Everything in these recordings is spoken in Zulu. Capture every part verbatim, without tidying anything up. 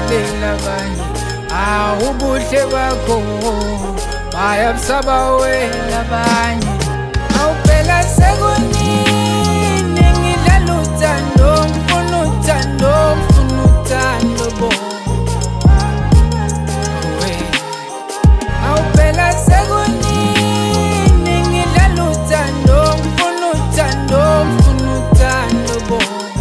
bakulela abanye awubuhle bakho bayabusaba wena abanye awuphela sekunini ngidlala uthando ngifuna uthando ngifuna uthando bo awuphela sekunini ngidlala uthando ngifuna uthando ngifuna uthando bo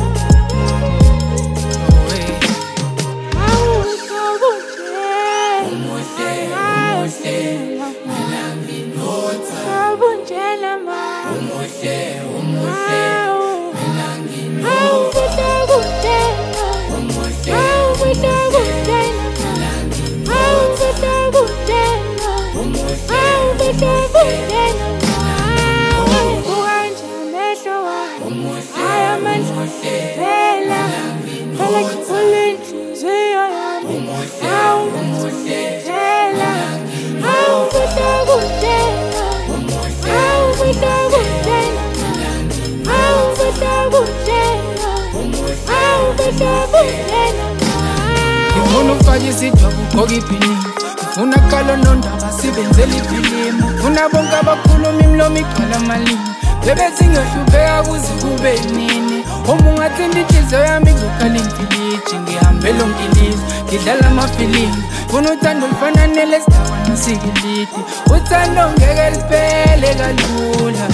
ngifuna ukufaka isidwaba ugqoka ibhini ngifuna kalo nondaba sibenzela ifilimu ngifuna bonke abakhuluma imilomo igcwala amalimi bebezingehlupheka kuze kube nini uma ungathinta inhliziyo yami kuzokhala imfiliji ngihambela lonke ilizwe ngidlala amafilimu ngifuna uthando olufananele sidawana sikilidi uthando ngeke liphele kalula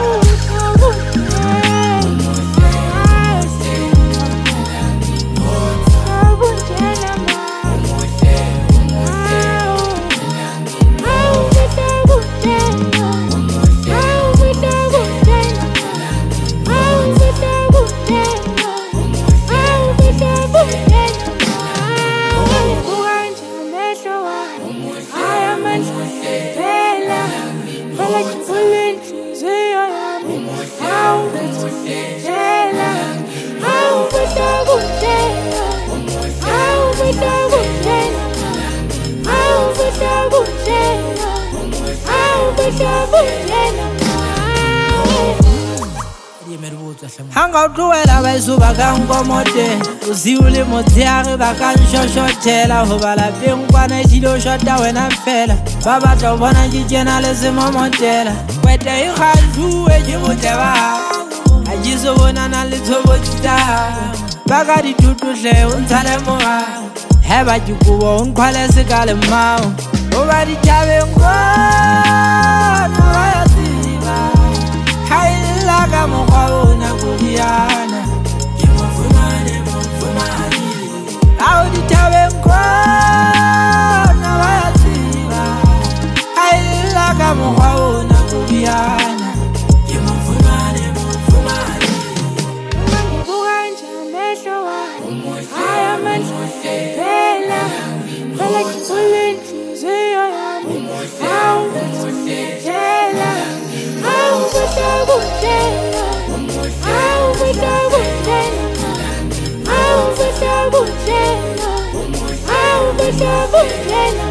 hanga utlwela baisuba ka nkomotela uziule motsheare ba ka nshoshotela ho ba lapeng kwana dilo shota wena fela ba batla ho bona ke kena le semomotela kwete e kgajuwe ke boteba a jiso bonana le tshobotsa ba ka ditutuhle o ntshale moga he ba ke kubo o nkhwale se ka le mmao o ba dithabeng kwana ba ya tsiba haila ka mokgwa ona Koreana ke mofumane mofumane ao dithabeng kwana ba ya tsiba haila ka mokgwa ona Koreana ke mofumane mofumane ngibukanja mehlo wami haya manje phela phela kulenhliziyo yami awu phela awu kuhlabutela awu kuhlabutela awu kuhlabutela awu kuhlabutela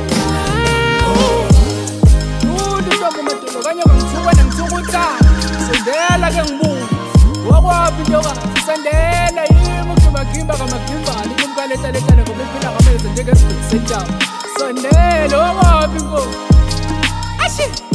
umuntu ntombi madolo kanye ngithukwana ngithukuthana sendela ke ngibuza wakwaphi ntokazi sendela yimi ukugimba kamagimbali kumkalehla lehlale ngoba iphila ngameze njengesiguli senjaba sondela wakwaphi nkosi ashi